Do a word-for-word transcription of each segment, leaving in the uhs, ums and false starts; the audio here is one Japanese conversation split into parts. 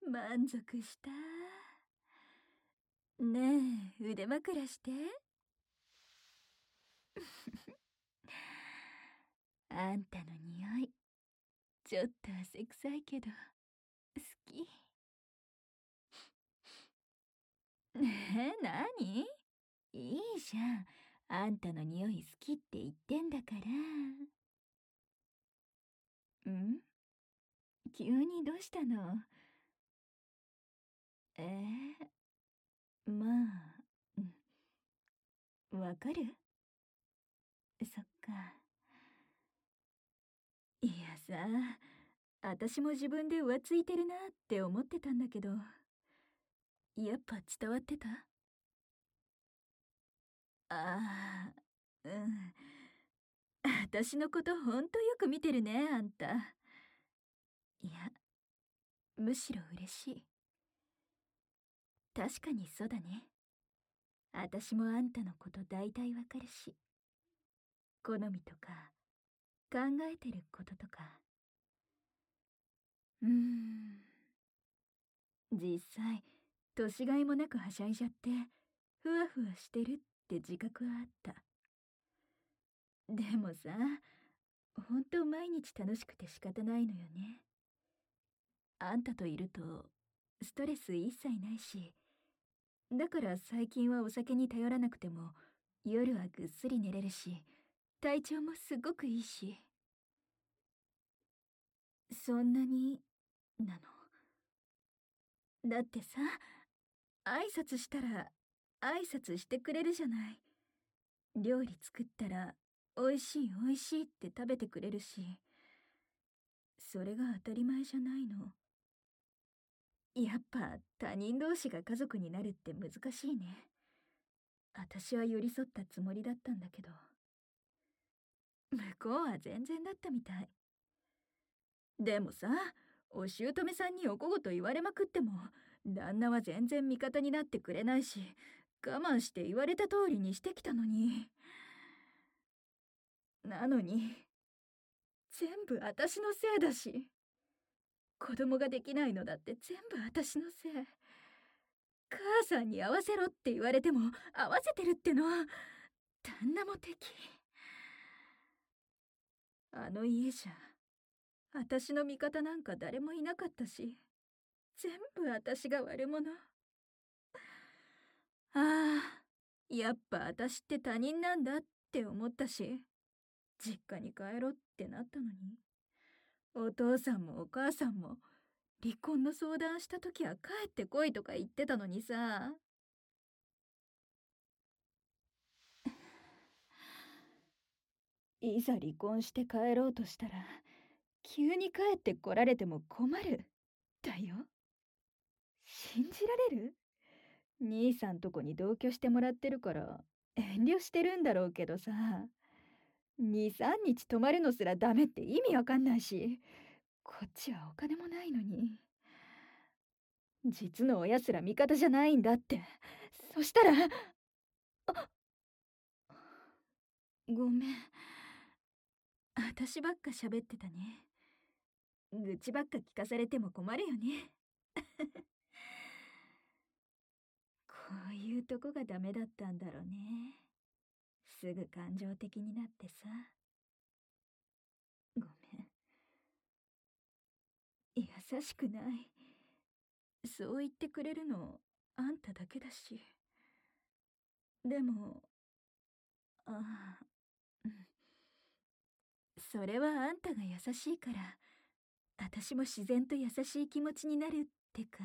満足した。ねえ、腕枕して。あんたの匂い、ちょっと汗臭いけど、好き。え、なに？いいじゃん。あんたの匂い好きって言ってんだから。ん？急にどうしたの？えー、まあ、うん、わかる？そっか。いやさ、私も自分で浮ついてるなって思ってたんだけど、やっぱ伝わってた？ああ、うん。私のことほんとよく見てるね、あんた。いや、むしろ嬉しい。確かにそうだね。私もあんたのこと大体わかるし、好みとか、考えてることとか。うーん。実際、年がいもなくはしゃいじゃって、ふわふわしてるって自覚はあった。でもさ、ほんと毎日楽しくて仕方ないのよね。あんたといると、ストレス一切ないし、だから最近はお酒に頼らなくても、夜はぐっすり寝れるし、体調もすごくいいし。そんなに、なの。だってさ、挨拶したら、挨拶してくれるじゃない。料理作ったら、美味しい美味しいって食べてくれるし、それが当たり前じゃないの。やっぱ他人同士が家族になるって難しいね。私は寄り添ったつもりだったんだけど、向こうは全然だったみたい。でもさ、お姑さんにおこごと言われまくっても、旦那は全然味方になってくれないし、我慢して言われた通りにしてきたのに。なのに、全部私のせいだし、子供ができないのだって全部私のせい。母さんに合わせろって言われても合わせてるっての。旦那も敵。あの家じゃ、私の味方なんか誰もいなかったし、全部私が悪者。ああ、やっぱ私って他人なんだって思ったし、実家に帰ろうってなったのに、お父さんもお母さんも離婚の相談した時は帰ってこいとか言ってたのにさ。いざ離婚して帰ろうとしたら、急に帰ってこられても困る。だよ。信じられる？兄さんとこに同居してもらってるから遠慮してるんだろうけどさ、に、さんにち泊まるのすらダメって意味わかんないし、こっちはお金もないのに。実の親すら味方じゃないんだって。そしたら、あ、ごめん。私ばっか喋ってたね。愚痴ばっか聞かされても困るよね。こういうとこがダメだったんだろうね。すぐ感情的になってさ。ごめん。優しくない。そう言ってくれるのあんただけだし。でも、ああ、うん。それはあんたが優しいから、私も自然と優しい気持ちになるってか。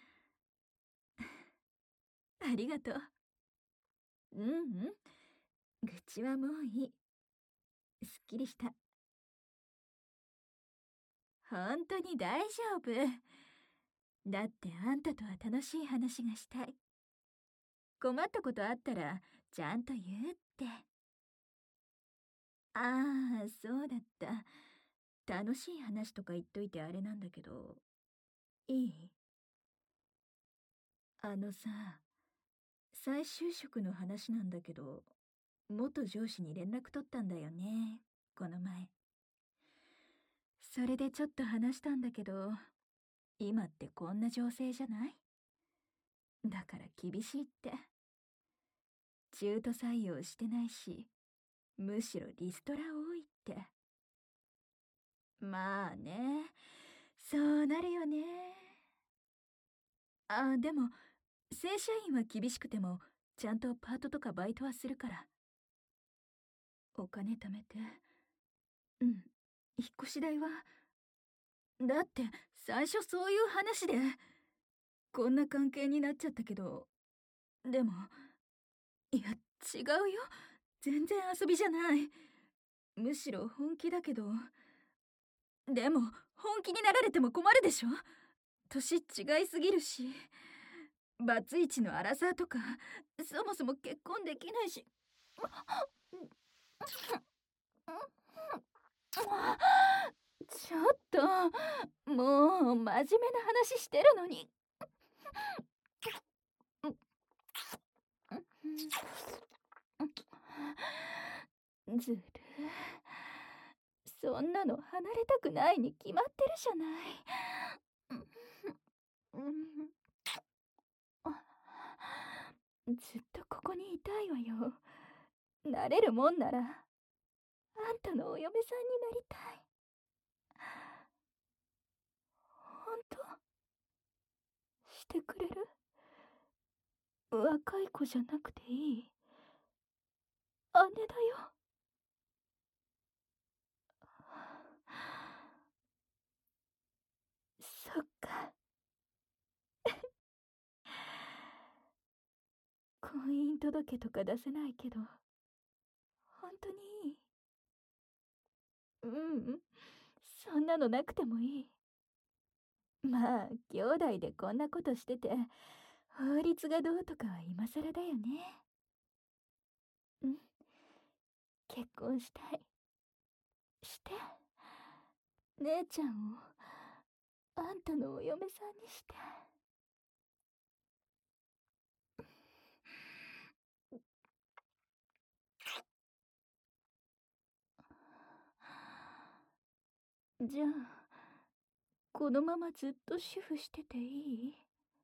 ありがとう。うんうん。愚痴はもういい。すっきりした。本当に大丈夫。だってあんたとは楽しい話がしたい。困ったことあったらちゃんと言うって。ああ、そうだった。楽しい話とか言っといてあれなんだけど、いい？あのさ、再就職の話なんだけど、元上司に連絡取ったんだよね、この前。それでちょっと話したんだけど、 今ってこんな情勢じゃない？だから厳しいって。中途採用してないし、むしろリストラ多いって。まあね、そうなるよね。あ、でも正社員は厳しくてもちゃんとパートとかバイトはするから。お金貯めて。うん、引っ越し代は。だって最初そういう話でこんな関係になっちゃったけど、でもいや違うよ、全然遊びじゃない。むしろ本気だけど。でも本気になられても困るでしょ。年違いすぎるし、バツイチのアラサーとかそもそも結婚できないし。ちょっともう真面目な話してるのに。ずる、そんなの離れたくないに決まってるじゃない。ずっとここにいたいわよ。なれるもんならあんたのお嫁さんになりたい。ほんとしてくれる？若い子じゃなくていい。姉だよ。そっか。婚姻届とか出せないけど本当にいい？うん、そんなのなくてもいい。まあ兄弟でこんなことしてて法律がどうとかは今更だよね。うん、結婚したい。して、姉ちゃんをあんたのお嫁さんにして。じゃあこのままずっと主婦してていい？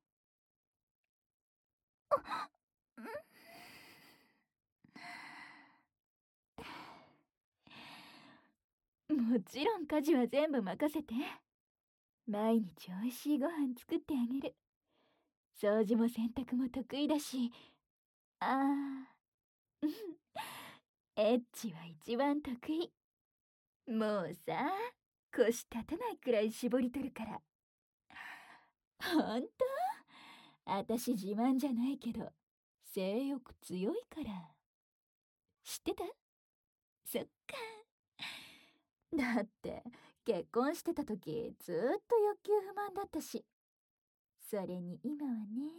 もちろん家事は全部任せて。毎日おいしいご飯作ってあげる。掃除も洗濯も得意だし、あーエッチは一番得意。もうさ、腰立たないくらい絞り取るから。ほんと？あたし自慢じゃないけど性欲強いから。知ってた？そっか。だって結婚してた時ずーっと欲求不満だったし。それに今はね、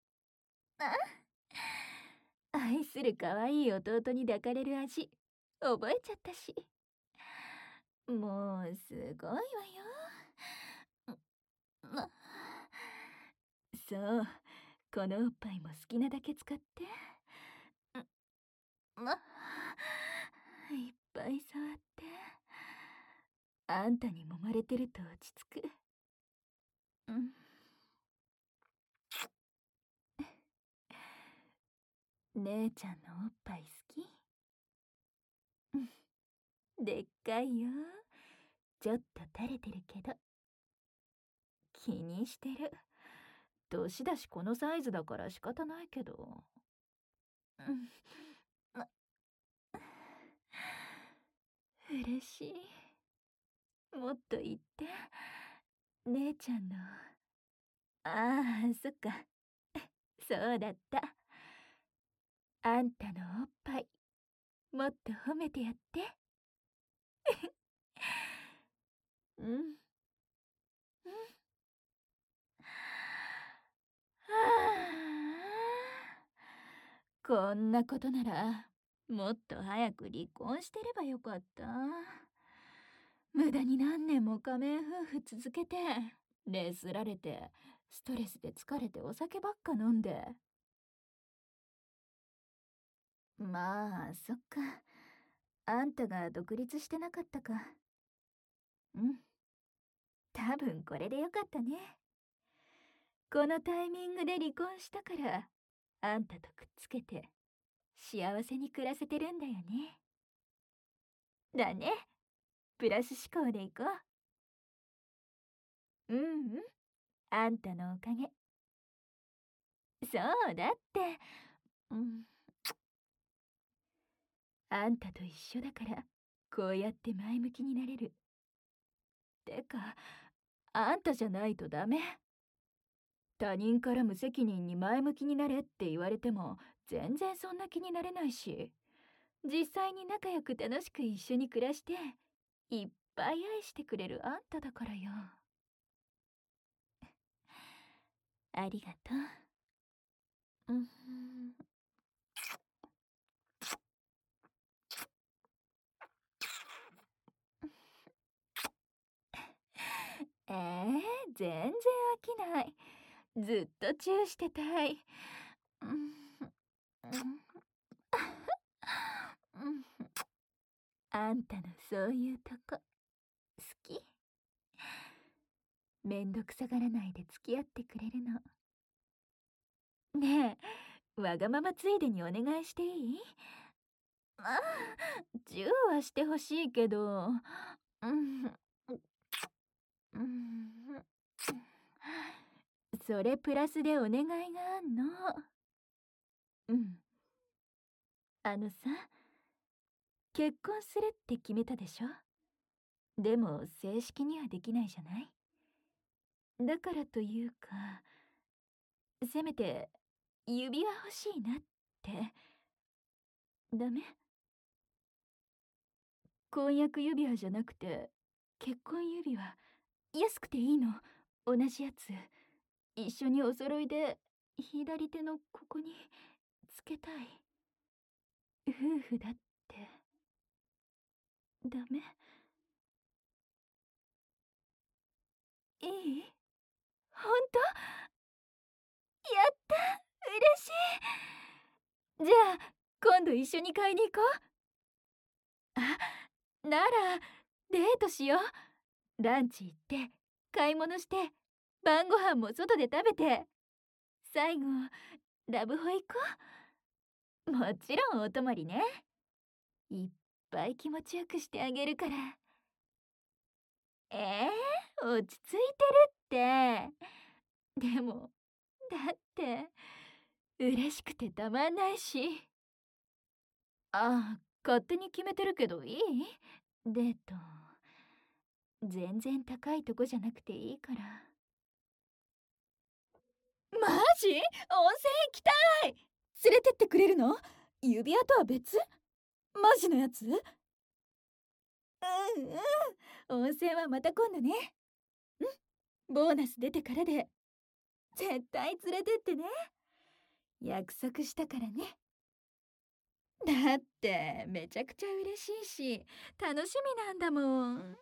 あ、愛する可愛い弟に抱かれる味覚えちゃったし。もうすごいわよ。ま、そう、このおっぱいも好きなだけ使って。ま、いっぱい触って。あんたに揉まれてると落ち着く。うん。姉ちゃんのおっぱい好き？うん、でっかいよ。ちょっと垂れてるけど。気にしてる。年だしこのサイズだから仕方ないけど。うん。嬉しい。もっと言って。姉ちゃんの。ああ、そっか。そうだった。あんたのおっぱい、もっと褒めてやって。うん。うん。はあ、こんなことならもっと早く離婚してればよかった。無駄に何年も仮面夫婦続けてレスられてストレスで疲れてお酒ばっか飲んで。まあそっか、あんたが独立してなかったか。うん、多分これでよかったね。 このタイミングで離婚したから、あんたとくっつけて幸せに暮らせてるんだよね。だね。プラス思考でいこう。うんうん。あんたのおかげ。そうだって。うん。あんたと一緒だから、こうやって前向きになれる。てか、あんたじゃないとダメ。他人から無責任に前向きになれって言われても、全然そんな気になれないし、実際に仲良く楽しく一緒に暮らして、いっぱい愛してくれるあんただからよ。ありがとう。うん。えー、全然飽きない。ずっとチューしてたい。うん。うん。あんたのそういうとこ好き。めんどくさがらないで付き合ってくれるの。ねえ、わがままついでにお願いしていい？あ、チューはしてほしいけど、うん、うん、それプラスでお願いがあんの。うん。あのさ、結婚するって決めたでしょ？でも正式にはできないじゃない？だからというか、せめて指輪欲しいなって。ダメ？婚約指輪じゃなくて結婚指輪、安くていいの。同じやつ一緒にお揃いで左手のここにつけたい。夫婦だって。ダメ？いい？ほんと？やった、嬉しい。じゃあ今度一緒に買いに行こう。あ、ならデートしよう。ランチ行って買い物して晩ご飯も外で食べて、最後ラブホ行こう。もちろんお泊まりね。いっぱい気持ちよくしてあげるから。えー、落ち着いてるって。でもだって嬉しくてたまんないし。ああ、勝手に決めてるけどいい？デート全然高いとこじゃなくていいから。マジ？温泉行きたい。連れてってくれるの？指輪とは別？マジのやつ？うんうん、温泉はまた今度ね。うん、ボーナス出てからで。絶対連れてってね。約束したからね。だってめちゃくちゃ嬉しいし楽しみなんだもん。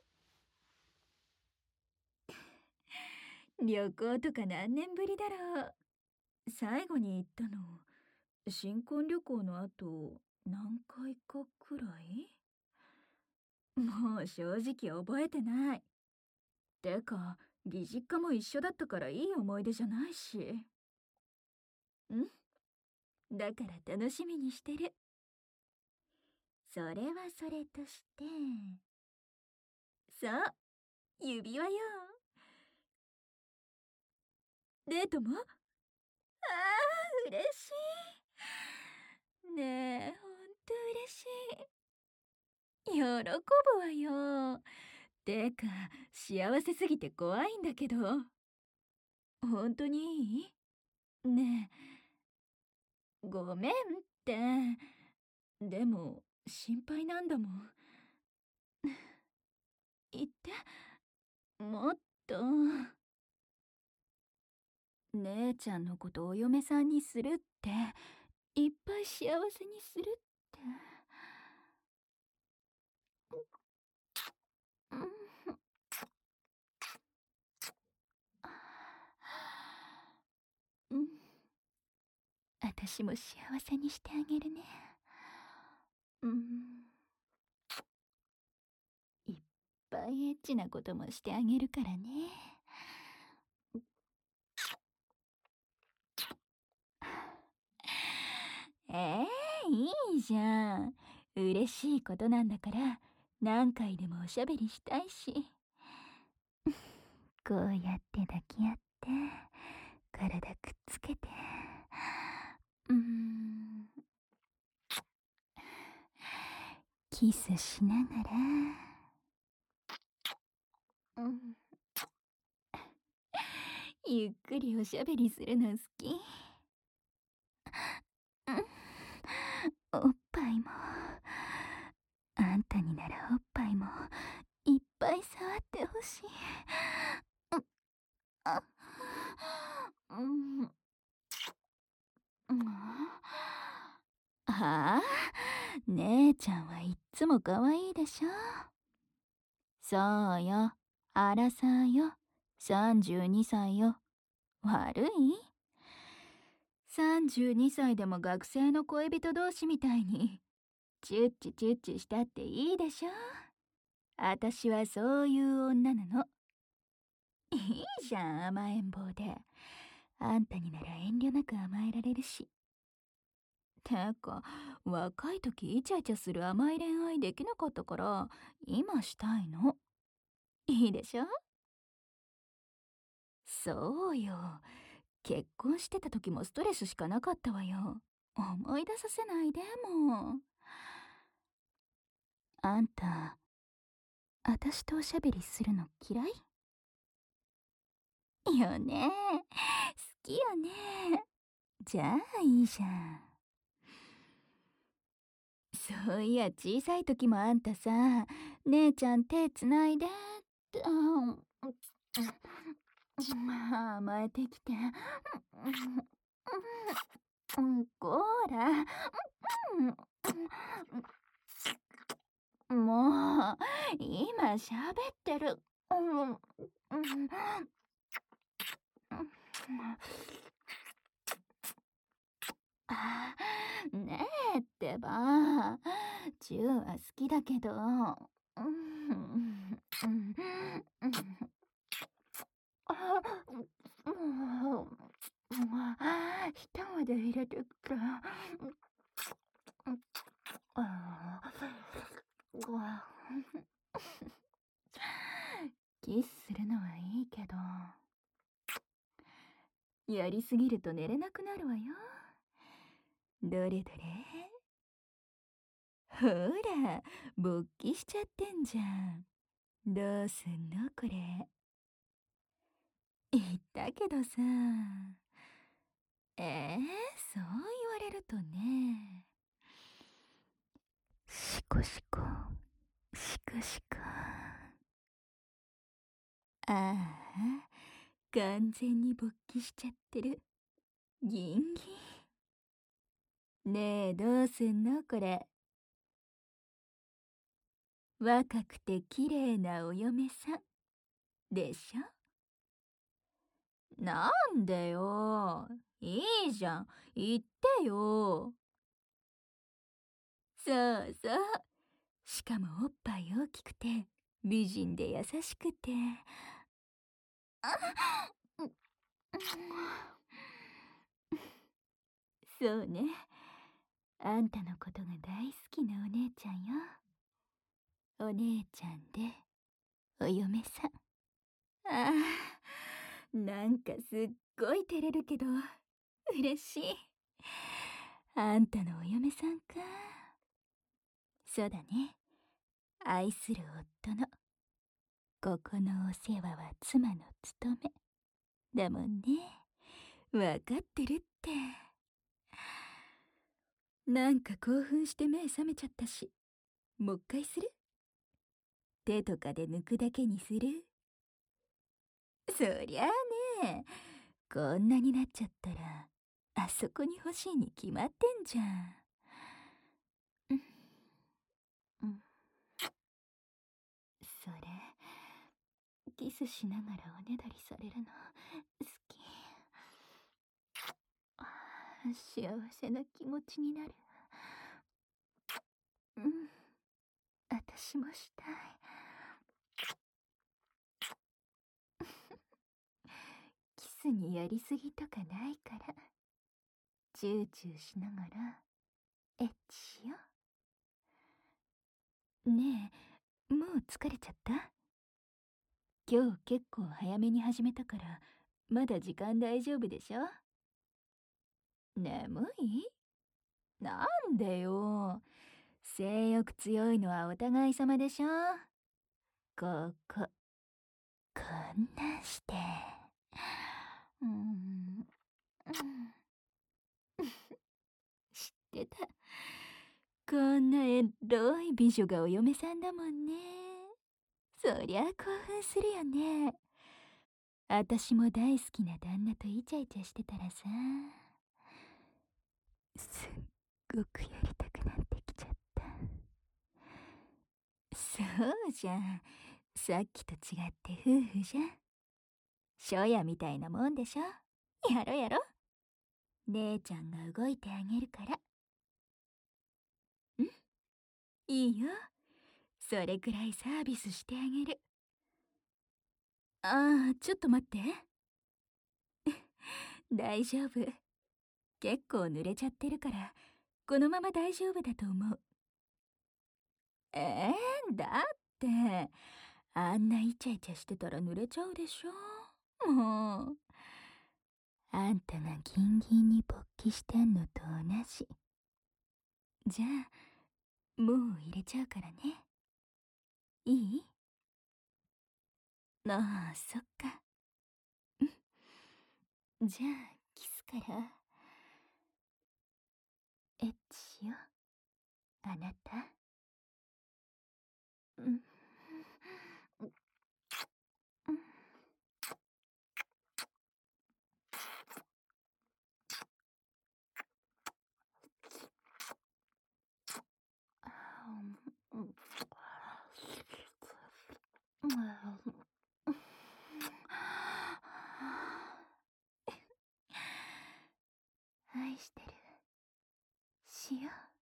旅行とか何年ぶりだろう。最後に行ったの新婚旅行の後何回かくらい？もう正直覚えてない。てか義実家も一緒だったからいい思い出じゃないし。んだから楽しみにしてる。それはそれとして、そう、指輪よ。デートも？ああ、嬉しい。ねえ、ほんと嬉しい。喜ぶわよ。てか、幸せすぎて怖いんだけど。本当にいい？ねえ、ごめんって。でも、心配なんだもん。言って、もっと。姉ちゃんのことお嫁さんにするって、いっぱい幸せにするって。うん。うん。私も幸せにしてあげるね。うん。いっぱいエッチなこともしてあげるからね。 えー、いいじゃん。嬉しいことなんだから何回でもおしゃべりしたいし。こうやって抱き合って体くっつけて、うーん、キスしながら、うん、ゆっくりおしゃべりするの好き。うん、おっぱいも、あんたにならおっぱいもいっぱい触ってほしい。うん、あ、うん、うん、はあ、姉ちゃんはいっつも可愛いでしょ。そうよ、アラサーよ、さんじゅうにさいよ。悪い？ さんじゅうに 歳でも学生の恋人同士みたいにチュッチュチュッチュしたっていいでしょ。あたしはそういう女なの。いいじゃん、甘えん坊で。あんたになら遠慮なく甘えられるし。てか、若い時イチャイチャする甘い恋愛できなかったから今したいの。いいでしょ。そうよ、結婚してた時もストレスしかなかったわよ。思い出させないでも。あんた、あたしとおしゃべりするの嫌い？よね。好きよね。じゃあいいじゃん。そういや、小さい時もあんたさ、姉ちゃん手つないでって、ああ、甘えてきて。うん、こーら。もう、今喋ってる。うん、あ、ねえってば。チューは好きだけど。うん、うん、あ、もう、舌まで入れてくる。あうわ、キスするのはいいけど、やりすぎると寝れなくなるわよ。どれどれ。ほら、勃起しちゃってんじゃん。どうすんのこれ。言ったけどさ。えー、そう言われるとね。シコシコ、シコシコ。ああ、完全に勃起しちゃってる。ギンギン。ねえ、どうすんのこれ。若くて綺麗なお嫁さんでしょ。なんでよ。いいじゃん、言ってよ。そうそう。しかもおっぱい大きくて美人で優しくて。そうね。あんたのことが大好きなお姉ちゃんよ。お姉ちゃんでお嫁さん。ああ、なんかすっごい照れるけど嬉しい。あんたのお嫁さんか。そうだね。愛する夫の。ここのお世話は妻の務めだもんね。わかってるって。なんか興奮して目覚めちゃったし、もう一回する？手とかで抜くだけにする？そりゃあね、こんなになっちゃったらあそこに欲しいに決まってんじゃん。うん、うん、それキスしながらおねだりされるの好き。あー、幸せな気持ちになる。うん、私もしたい。キスにやりすぎとかないから、チューチューしながらエッチしよう。ねえ、もう疲れちゃった？今日結構早めに始めたから、まだ時間大丈夫でしょ？眠い？なんでよ。性欲強いのはお互い様でしょ。ここ、こんなして。うーん、知ってた。こんなエロい美女がお嫁さんだもんね。そりゃ興奮するよね。あたしも大好きな旦那とイチャイチャしてたらさ、すっごくやりたくなってきちゃった。そうじゃん。さっきと違って夫婦じゃん。初夜みたいなもんでしょ。やろやろ。姉ちゃんが動いてあげるから。ん？いいよ。それくらいサービスしてあげる。ああ、ちょっと待って。大丈夫。結構濡れちゃってるから、このまま大丈夫だと思う。えー、だって、あんなイチャイチャしてたら濡れちゃうでしょ。もう。あんたがギンギンに勃起してんのと同じ。じゃあ、もう入れちゃうからね。いい？ああ、そっか。じゃあ、キスから。エッチしよう。あなた。うん。愛してる。しよう。